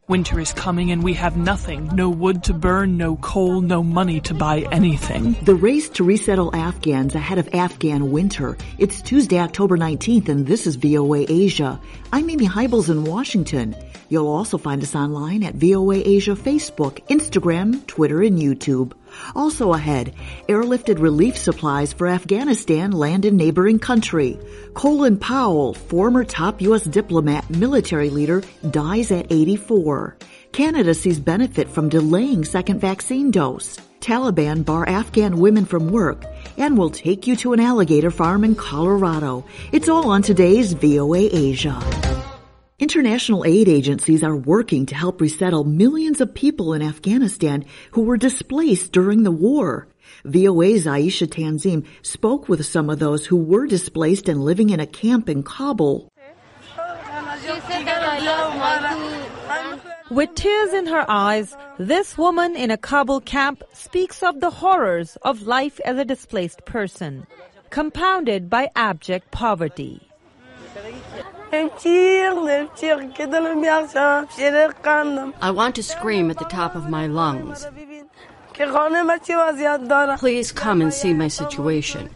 Winter is coming and we have nothing. No wood to burn, no coal, no money to buy anything. The race to resettle Afghans ahead of Afghan winter. It's Tuesday, October 19th, and this is VOA Asia. I'm Amy Heibels in Washington. You'll also find us online at VOA Asia Facebook, Instagram, Twitter, and YouTube. Also ahead, airlifted relief supplies for Afghanistan land in neighboring country. Colin Powell, former top U.S. diplomat, military leader, dies at 84. Canada sees benefit from delaying second vaccine dose. Taliban bar Afghan women from work. And we'll take you to an alligator farm in Colorado. It's all on today's VOA Asia. International aid agencies are working to help resettle millions of people in Afghanistan who were displaced during the war. VOA's Aisha Tanzim spoke with some of those who were displaced and living in a camp in Kabul. With tears in her eyes, this woman in a Kabul camp speaks of the horrors of life as a displaced person, compounded by abject poverty. I want to scream at the top of my lungs. Please come and see my situation.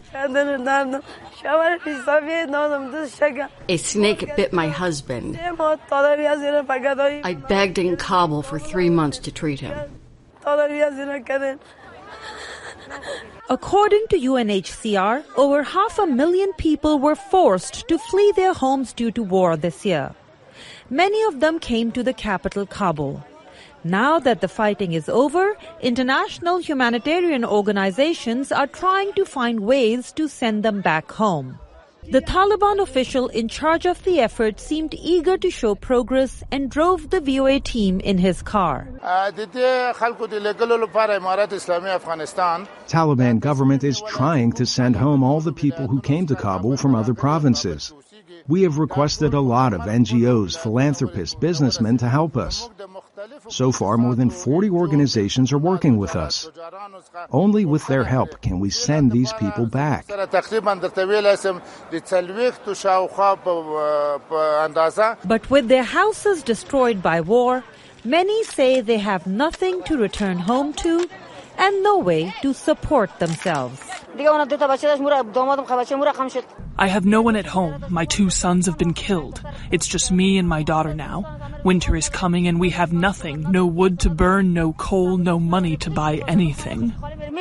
A snake bit my husband. I begged in Kabul for 3 months to treat him. According to UNHCR, over 500,000 people were forced to flee their homes due to war this year. Many of them came to the capital, Kabul. Now that the fighting is over, international humanitarian organizations are trying to find ways to send them back home. The Taliban official in charge of the effort seemed eager to show progress and drove the VOA team in his car. Taliban government is trying to send home all the people who came to Kabul from other provinces. We have requested a lot of NGOs, philanthropists, businessmen to help us. So far, more than 40 organizations are working with us. Only with their help can we send these people back. But with their houses destroyed by war, many say they have nothing to return home to and no way to support themselves. I have no one at home. My 2 sons have been killed. It's just me and my daughter now. Winter is coming and we have nothing. No wood to burn, no coal, no money to buy anything.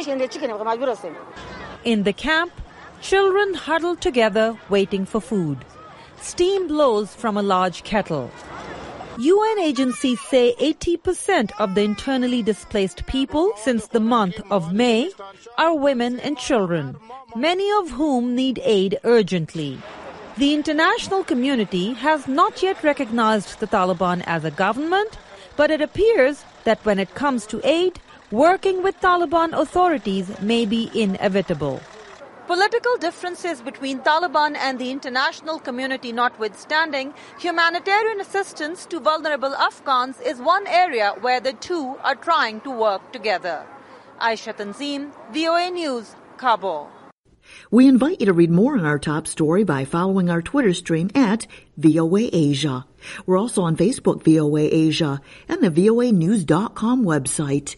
In the camp, children huddle together waiting for food. Steam blows from a large kettle. UN agencies say 80% of the internally displaced people since the month of May are women and children, many of whom need aid urgently. The international community has not yet recognized the Taliban as a government, but it appears that when it comes to aid, working with Taliban authorities may be inevitable. Political differences between Taliban and the international community notwithstanding, humanitarian assistance to vulnerable Afghans is one area where the two are trying to work together. Aisha Tanzim, VOA News, Kabul. We invite you to read more on our top story by following our Twitter stream at VOA Asia. We're also on Facebook, VOA Asia, and the voanews.com website.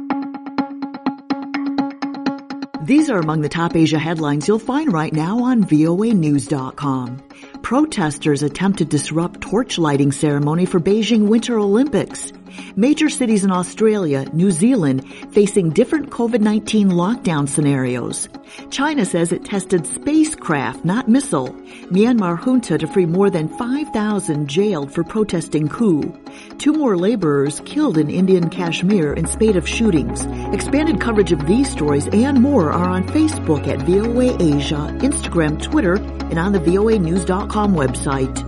These are among the top Asia headlines you'll find right now on voanews.com. Protesters attempt to disrupt torch lighting ceremony for Beijing Winter Olympics. Major cities in Australia, New Zealand, facing different COVID-19 lockdown scenarios. China says it tested spacecraft, not missile. Myanmar junta to free more than 5,000 jailed for protesting coup. 2 more laborers killed in Indian Kashmir in spate of shootings. Expanded coverage of these stories and more are on Facebook at VOA Asia, Instagram, Twitter, and on the voanews.com website.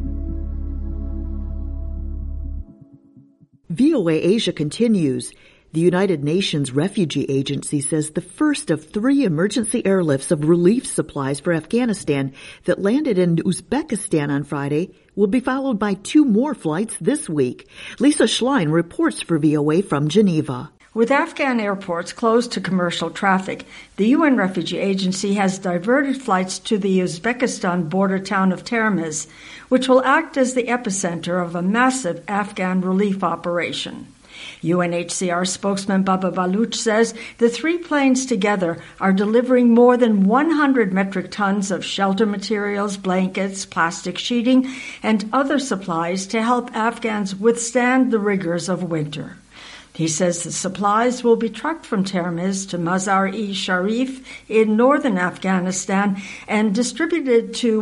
VOA Asia continues. The United Nations Refugee Agency says the first of 3 emergency airlifts of relief supplies for Afghanistan that landed in Uzbekistan on Friday will be followed by 2 more flights this week. Lisa Schlein reports for VOA from Geneva. With Afghan airports closed to commercial traffic, the UN Refugee Agency has diverted flights to the Uzbekistan border town of Termiz, which will act as the epicenter of a massive Afghan relief operation. UNHCR spokesman Baba Baluch says the 3 planes together are delivering more than 100 metric tons of shelter materials, blankets, plastic sheeting, and other supplies to help Afghans withstand the rigors of winter. He says the supplies will be trucked from Termiz to Mazar-e-Sharif in northern Afghanistan and distributed to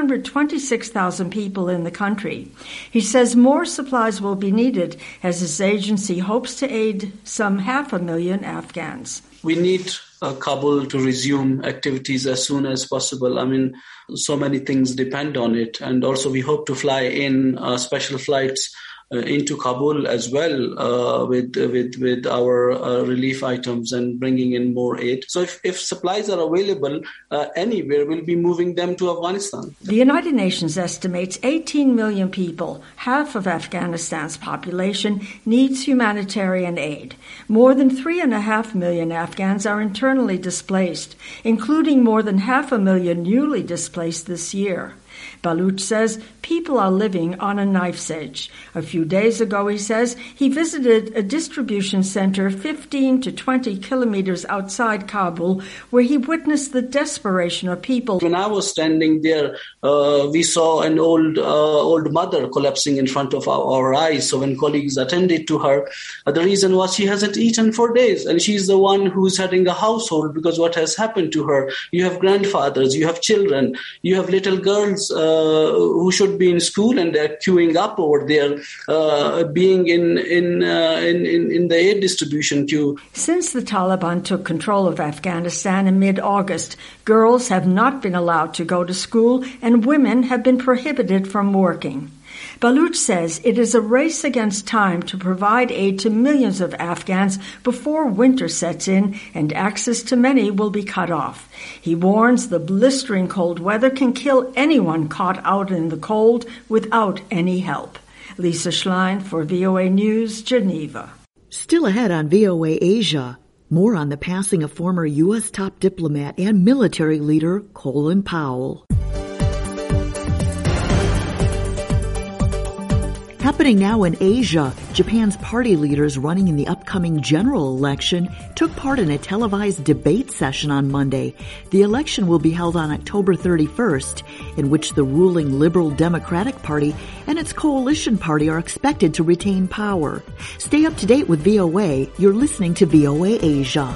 126,000 people in the country. He says more supplies will be needed as his agency hopes to aid some 500,000 Afghans. We need Kabul to resume activities as soon as possible. I mean, so many things depend on it. And also we hope to fly in special flights into Kabul as well with our relief items and bringing in more aid. So if supplies are available anywhere, we'll be moving them to Afghanistan. The United Nations estimates 18 million people, half of Afghanistan's population, needs humanitarian aid. More than 3.5 million Afghans are internally displaced, including more than 500,000 newly displaced this year. Baluch says people are living on a knife's edge. A few days ago, he says, he visited a distribution center 15 to 20 kilometers outside Kabul, where he witnessed the desperation of people. When I was standing there, we saw an old mother collapsing in front of our eyes. So when colleagues attended to her, the reason was she hasn't eaten for days. And she's the one who's heading a household because what has happened to her. You have grandfathers, you have children, you have little girls who should be in school and they're queuing up over there, being in the aid distribution queue. Since the Taliban took control of Afghanistan in mid-August, girls have not been allowed to go to school and women have been prohibited from working. Baluch says it is a race against time to provide aid to millions of Afghans before winter sets in and access to many will be cut off. He warns the blistering cold weather can kill anyone caught out in the cold without any help. Lisa Schlein for VOA News, Geneva. Still ahead on VOA Asia, more on the passing of former U.S. top diplomat and military leader Colin Powell. Happening now in Asia, Japan's party leaders running in the upcoming general election took part in a televised debate session on Monday. The election will be held on October 31st, in which the ruling Liberal Democratic Party and its coalition party are expected to retain power. Stay up to date with VOA. You're listening to VOA Asia.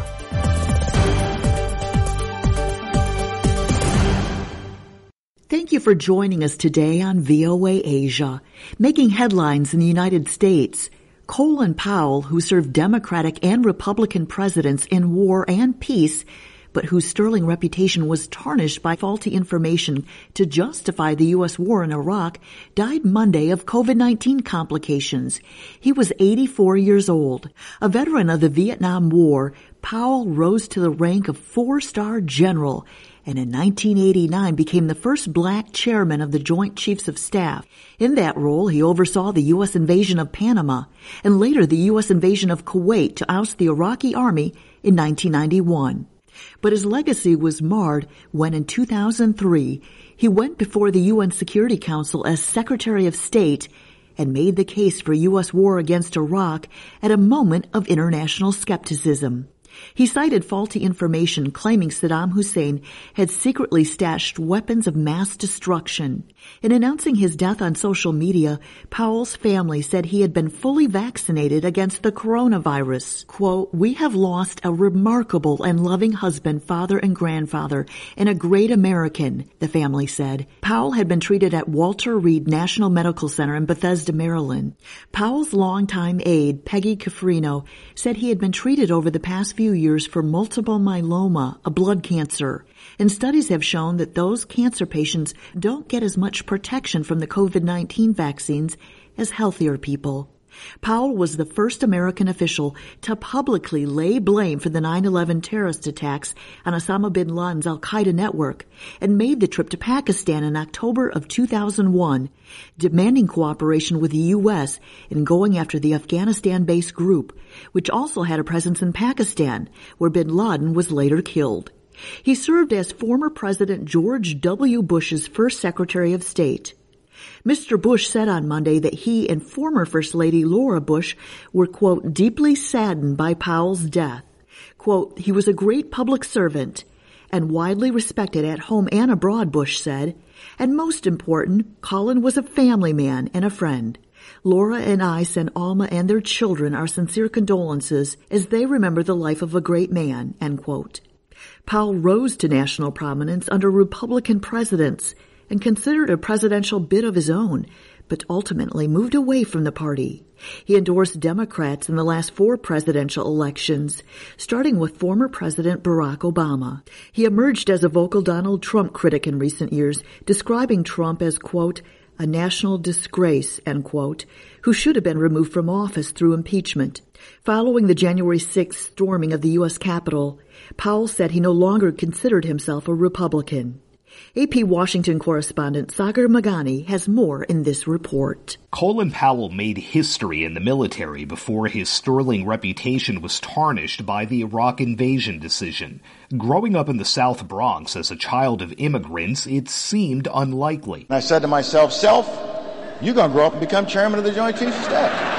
Thank you for joining us today on VOA Asia. Making headlines in the United States, Colin Powell, who served Democratic and Republican presidents in war and peace, but whose sterling reputation was tarnished by faulty information to justify the U.S. war in Iraq, died Monday of COVID-19 complications. He was 84 years old. A veteran of the Vietnam War, Powell rose to the rank of 4-star general and in 1989 became the first black chairman of the Joint Chiefs of Staff. In that role, he oversaw the U.S. invasion of Panama and later the U.S. invasion of Kuwait to oust the Iraqi army in 1991. But his legacy was marred when in 2003 he went before the UN Security Council as Secretary of State and made the case for U.S. war against Iraq at a moment of international skepticism. He cited faulty information claiming Saddam Hussein had secretly stashed weapons of mass destruction. In announcing his death on social media, Powell's family said he had been fully vaccinated against the coronavirus. Quote, "We have lost a remarkable and loving husband, father, and grandfather, and a great American," the family said. Powell had been treated at Walter Reed National Medical Center in Bethesda, Maryland. Powell's longtime aide, Peggy Cafrino, said he had been treated over the past few years for multiple myeloma, a blood cancer. And studies have shown that those cancer patients don't get as much protection from the COVID-19 vaccines as healthier people. Powell was the first American official to publicly lay blame for the 9/11 terrorist attacks on Osama bin Laden's al-Qaeda network and made the trip to Pakistan in October of 2001, demanding cooperation with the U.S. in going after the Afghanistan-based group, which also had a presence in Pakistan, where bin Laden was later killed. He served as former President George W. Bush's first Secretary of State. Mr. Bush said on Monday that he and former First Lady Laura Bush were, quote, deeply saddened by Powell's death. Quote, he was a great public servant and widely respected at home and abroad, Bush said. And most important, Colin was a family man and a friend. Laura and I send Alma and their children our sincere condolences as they remember the life of a great man, end quote. Powell rose to national prominence under Republican presidents and considered a presidential bid of his own, but ultimately moved away from the party. He endorsed Democrats in the last 4 presidential elections, starting with former President Barack Obama. He emerged as a vocal Donald Trump critic in recent years, describing Trump as, quote, a national disgrace, end quote, who should have been removed from office through impeachment. Following the January 6th storming of the U.S. Capitol, Powell said he no longer considered himself a Republican. AP Washington correspondent Sagar Meghani has more in this report. Colin Powell made history in the military before his sterling reputation was tarnished by the Iraq invasion decision. Growing up in the South Bronx as a child of immigrants, it seemed unlikely. I said to myself, Self, you're going to grow up and become chairman of the Joint Chiefs of Staff.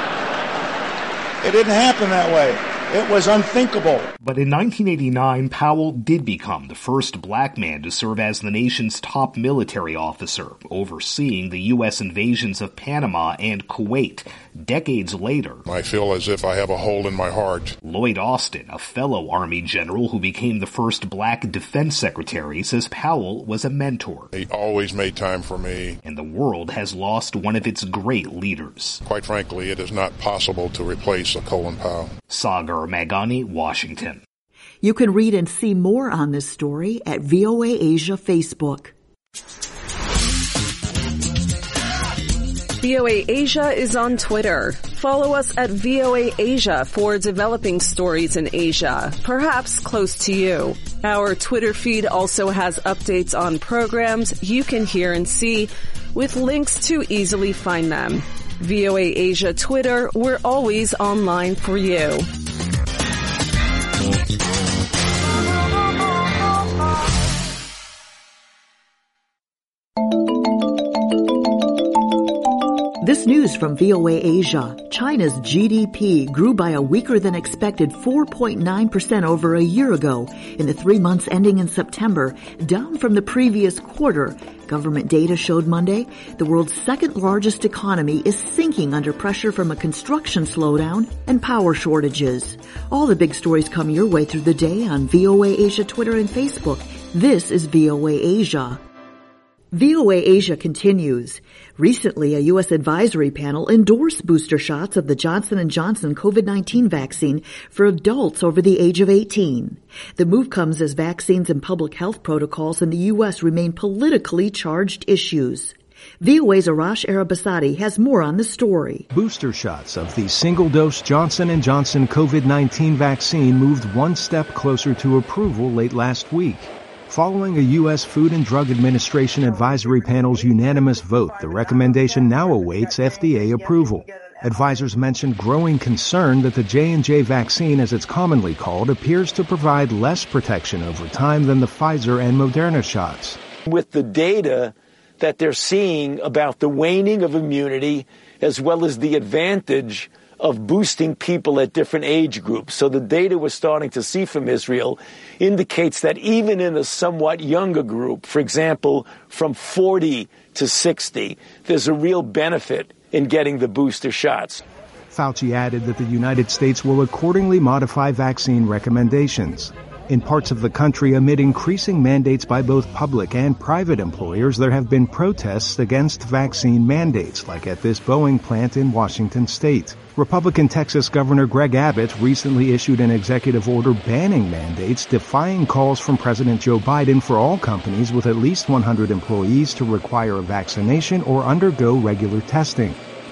It didn't happen that way. It was unthinkable. But in 1989, Powell did become the first black man to serve as the nation's top military officer, overseeing the U.S. invasions of Panama and Kuwait. Decades later, I feel as if I have a hole in my heart. Lloyd Austin, a fellow Army general who became the first black defense secretary, says Powell was a mentor. He always made time for me. And the world has lost one of its great leaders. Quite frankly, it is not possible to replace a Colin Powell. Sagar Meghani, Washington. You can read and see more on this story at VOA Asia Facebook. VOA Asia is on Twitter. Follow us at VOA Asia for developing stories in Asia, perhaps close to you. Our Twitter feed also has updates on programs you can hear and see with links to easily find them. VOA Asia Twitter, we're always online for you. This news from VOA Asia. China's GDP grew by a weaker-than-expected 4.9% over a year ago in the 3 months ending in September, down from the previous quarter. Government data showed Monday the world's second-largest economy is sinking under pressure from a construction slowdown and power shortages. All the big stories come your way through the day on VOA Asia Twitter and Facebook. This is VOA Asia. VOA Asia continues. Recently, a U.S. advisory panel endorsed booster shots of the Johnson & Johnson COVID-19 vaccine for adults over the age of 18. The move comes as vaccines and public health protocols in the U.S. remain politically charged issues. VOA's Arash Arabasadi has more on the story. Booster shots of the single-dose Johnson & Johnson COVID-19 vaccine moved one step closer to approval late last week. Following a U.S. Food and Drug Administration advisory panel's unanimous vote, the recommendation now awaits FDA approval. Advisors mentioned growing concern that the J&J vaccine, as it's commonly called, appears to provide less protection over time than the Pfizer and Moderna shots. With the data that they're seeing about the waning of immunity as well as the advantage of boosting people at different age groups. So the data we're starting to see from Israel indicates that even in a somewhat younger group, for example, from 40 to 60, there's a real benefit in getting the booster shots. Fauci added that the United States will accordingly modify vaccine recommendations. In parts of the country, amid increasing mandates by both public and private employers, there have been protests against vaccine mandates, like at this Boeing plant in Washington state. Republican Texas Governor Greg Abbott recently issued an executive order banning mandates, defying calls from President Joe Biden for all companies with at least 100 employees to require a vaccination or undergo regular testing.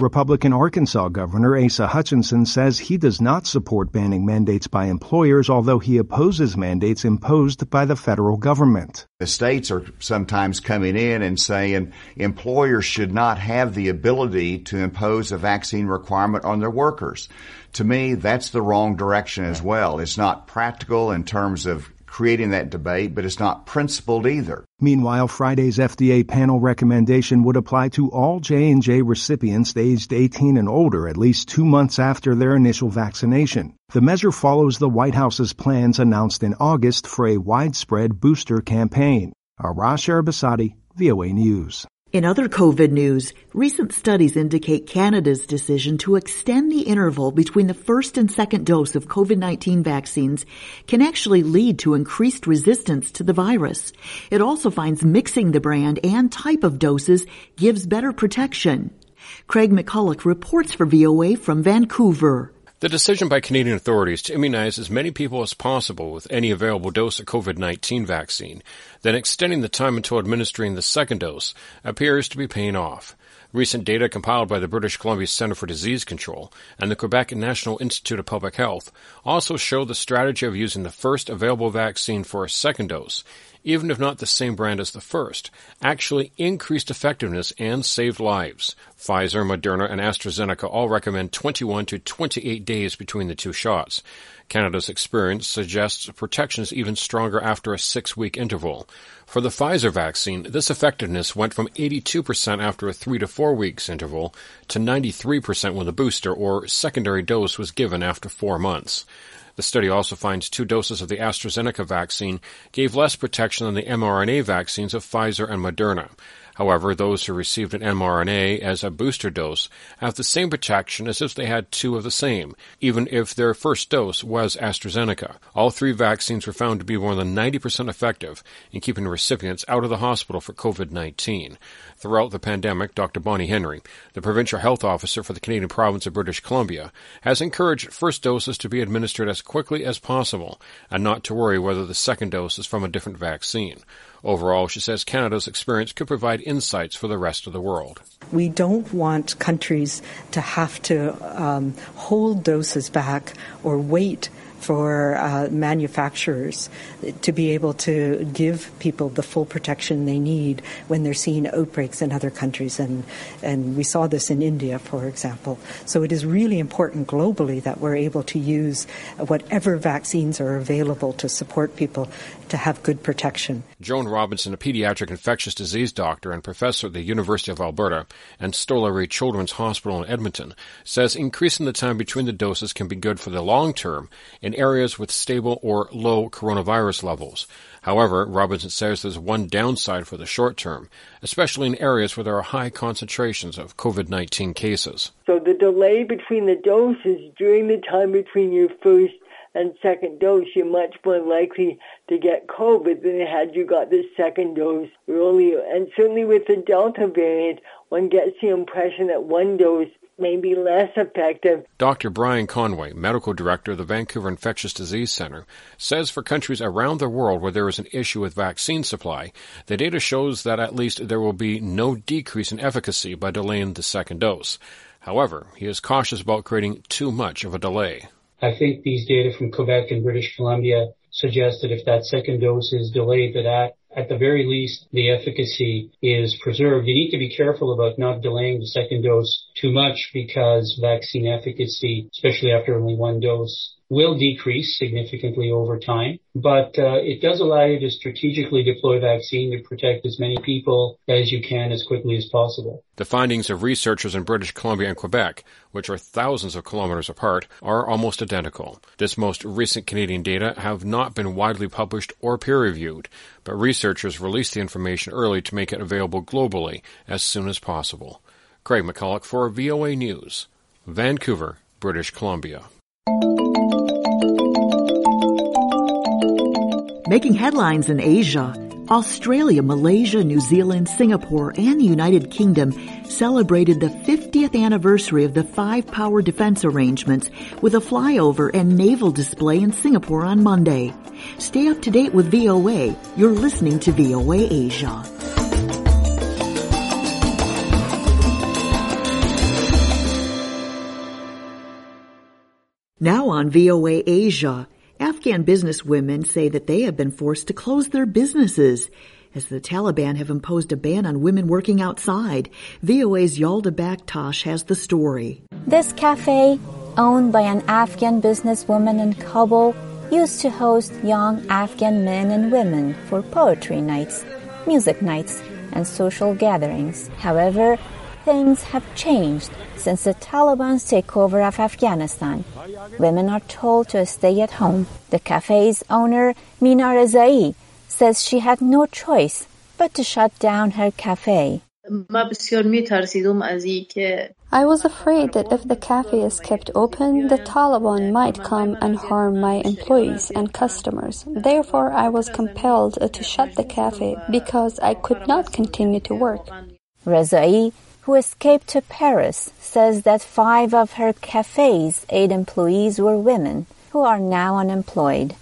Republican Arkansas Governor Asa Hutchinson says he does not support banning mandates by employers, although he opposes mandates imposed by the federal government. The states are sometimes coming in and saying employers should not have the ability to impose a vaccine requirement on their workers. To me, that's the wrong direction as well. It's not practical in terms of creating that debate, but it's not principled either. Meanwhile, Friday's FDA panel recommendation would apply to all J&J recipients aged 18 and older at least 2 months after their initial vaccination. The measure follows the White House's plans announced in August for a widespread booster campaign. Arash Arabasadi, VOA News. In other COVID news, recent studies indicate Canada's decision to extend the interval between the first and second dose of COVID-19 vaccines can actually lead to increased resistance to the virus. It also finds mixing the brand and type of doses gives better protection. Craig McCulloch reports for VOA from Vancouver. The decision by Canadian authorities to immunize as many people as possible with any available dose of COVID-19 vaccine, then extending the time until administering the second dose, appears to be paying off. Recent data compiled by the British Columbia Centre for Disease Control and the Quebec National Institute of Public Health also show the strategy of using the first available vaccine for a second dose, even if not the same brand as the first, actually increased effectiveness and saved lives. Pfizer, Moderna, and AstraZeneca all recommend 21 to 28 days between the two shots. Canada's experience suggests protection is even stronger after a 6-week interval. For the Pfizer vaccine, this effectiveness went from 82% after a 3 to 4 weeks interval to 93% when the booster or secondary dose was given after 4 months. The study also finds 2 doses of the AstraZeneca vaccine gave less protection than the mRNA vaccines of Pfizer and Moderna. However, those who received an mRNA as a booster dose have the same protection as if they had 2 of the same, even if their first dose was AstraZeneca. All 3 vaccines were found to be more than 90% effective in keeping recipients out of the hospital for COVID-19. Throughout the pandemic, Dr. Bonnie Henry, the provincial health officer for the Canadian province of British Columbia, has encouraged first doses to be administered as quickly as possible and not to worry whether the second dose is from a different vaccine. Overall, she says Canada's experience could provide insights for the rest of the world. We don't want countries to have to hold doses back or wait for manufacturers to be able to give people the full protection they need when they're seeing outbreaks in other countries. And we saw this in India, for example. So it is really important globally that we're able to use whatever vaccines are available to support people to have good protection. Joan Robinson, a pediatric infectious disease doctor and professor at the University of Alberta and Stollery Children's Hospital in Edmonton, says increasing the time between the doses can be good for the long term in areas with stable or low coronavirus levels. However, Robinson says there's one downside for the short term, especially in areas where there are high concentrations of COVID-19 cases. So the delay between the doses during the time between your first and second dose, you're much more likely to get COVID than had you got the second dose earlier. And certainly with the Delta variant, one gets the impression that one dose may be less effective. Dr. Brian Conway, medical director of the Vancouver Infectious Disease Center, says for countries around the world where there is an issue with vaccine supply, the data shows that at least there will be no decrease in efficacy by delaying the second dose. However, he is cautious about creating too much of a delay. I think these data from Quebec and British Columbia suggest that if that second dose is delayed, that at the very least, the efficacy is preserved. You need to be careful about not delaying the second dose too much because vaccine efficacy, especially after only one dose, will decrease significantly over time. But it does allow you to strategically deploy vaccine to protect as many people as you can as quickly as possible. The findings of researchers in British Columbia and Quebec, which are thousands of kilometers apart, are almost identical. This most recent Canadian data have not been widely published or peer-reviewed, but researchers released the information early to make it available globally as soon as possible. Craig McCulloch for VOA News, Vancouver, British Columbia. Making headlines in Asia, Australia, Malaysia, New Zealand, Singapore, and the United Kingdom celebrated the 50th anniversary of the 5-power defense arrangements with a flyover and naval display in Singapore on Monday. Stay up to date with VOA. You're listening to VOA Asia. Now on VOA Asia, Afghan businesswomen say that they have been forced to close their businesses as the Taliban have imposed a ban on women working outside. VOA's Yalda Bakhtash has the story. This cafe, owned by an Afghan businesswoman in Kabul, used to host young Afghan men and women for poetry nights, music nights, and social gatherings. However, things have changed since the Taliban's takeover of Afghanistan. Women are told to stay at home. The cafe's owner, Mina Rezai, says she had no choice but to shut down her cafe. I was afraid that if the cafe is kept open, the Taliban might come and harm my employees and customers. Therefore, I was compelled to shut the cafe because I could not continue to work. Rezai, who escaped to Paris, says that 5 of her cafe's 8 employees were women who are now unemployed.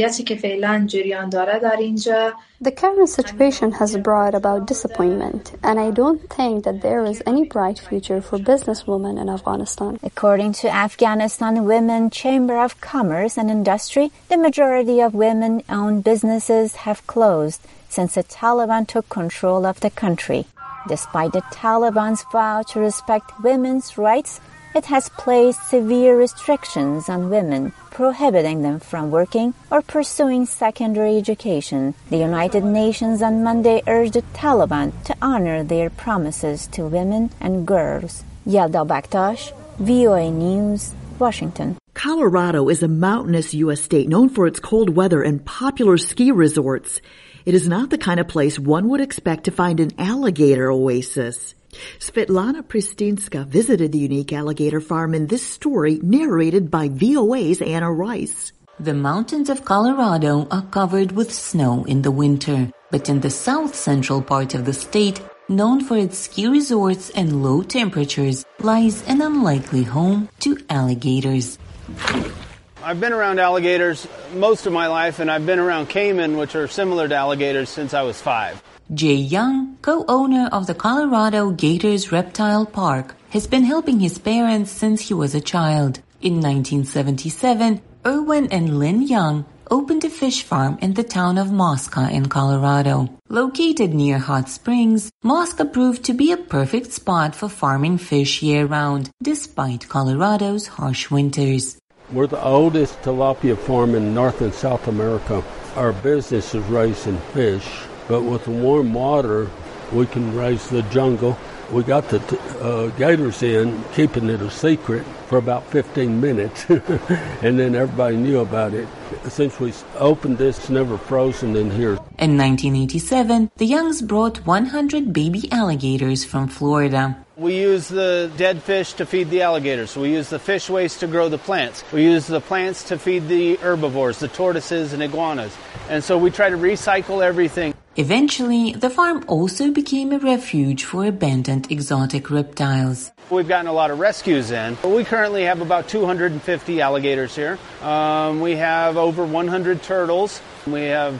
The current situation has brought about disappointment, and I don't think that there is any bright future for businesswomen in Afghanistan. According to Afghanistan Women Chamber of Commerce and Industry, the majority of women-owned businesses have closed since the Taliban took control of the country. Despite the Taliban's vow to respect women's rights, it has placed severe restrictions on women, prohibiting them from working or pursuing secondary education. The United Nations on Monday urged the Taliban to honor their promises to women and girls. Yalda Bakhtash, VOA News, Washington. Colorado is a mountainous U.S. state known for its cold weather and popular ski resorts. It is not the kind of place one would expect to find an alligator oasis. Svetlana Pristinska visited the unique alligator farm in this story narrated by VOA's Anna Rice. The mountains of Colorado are covered with snow in the winter, but in the south-central part of the state, known for its ski resorts and low temperatures, lies an unlikely home to alligators. I've been around alligators most of my life, and I've been around caiman, which are similar to alligators, since I was 5. Jay Young, co-owner of the Colorado Gators Reptile Park, has been helping his parents since he was a child. In 1977, Erwin and Lynn Young opened a fish farm in the town of Mosca in Colorado. Located near hot springs, Mosca proved to be a perfect spot for farming fish year-round, despite Colorado's harsh winters. We're the oldest tilapia farm in North and South America. Our business is raising fish, but with the warm water, we can raise the jungle. We got the gators in, keeping it a secret for about 15 minutes, and then everybody knew about it. Since we opened this, it's never frozen in here. In 1987, the Youngs brought 100 baby alligators from Florida. We use the dead fish to feed the alligators. We use the fish waste to grow the plants. We use the plants to feed the herbivores, the tortoises and iguanas. And so we try to recycle everything. Eventually, the farm also became a refuge for abandoned exotic reptiles. We've gotten a lot of rescues in. We currently have about 250 alligators here. We have over 100 turtles. We have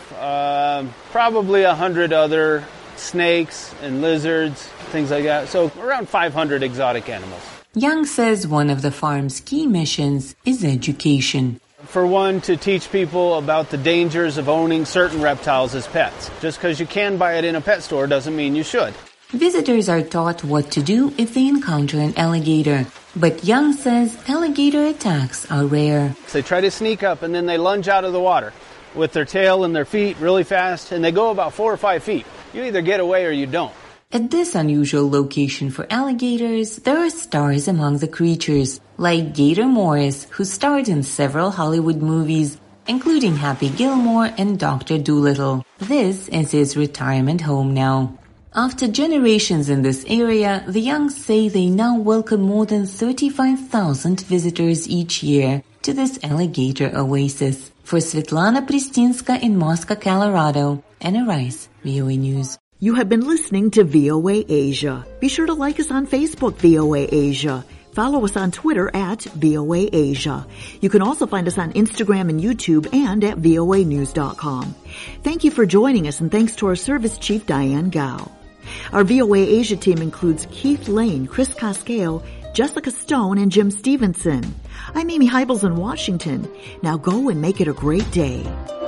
probably 100 other snakes and lizards, things like that. So around 500 exotic animals. Young says one of the farm's key missions is education. For one, to teach people about the dangers of owning certain reptiles as pets. Just because you can buy it in a pet store doesn't mean you should. Visitors are taught what to do if they encounter an alligator. But Young says alligator attacks are rare. They try to sneak up and then they lunge out of the water with their tail and their feet really fast, and they go about 4 or 5 feet. You either get away or you don't. At this unusual location for alligators, there are stars among the creatures, like Gator Morris, who starred in several Hollywood movies, including Happy Gilmore and Dr. Dolittle. This is his retirement home now. After generations in this area, the Youngs say they now welcome more than 35,000 visitors each year to this alligator oasis. For Svetlana Pristinska in Mosca, Colorado, Anna Rice, VOA News. You have been listening to VOA Asia. Be sure to like us on Facebook, VOA Asia. Follow us on Twitter at VOA Asia. You can also find us on Instagram and YouTube and at voanews.com. Thank you for joining us, and thanks to our service chief, Diane Gao. Our VOA Asia team includes Keith Lane, Chris Cascale, Jessica Stone, and Jim Stevenson. I'm Amy Heibels in Washington. Now go and make it a great day.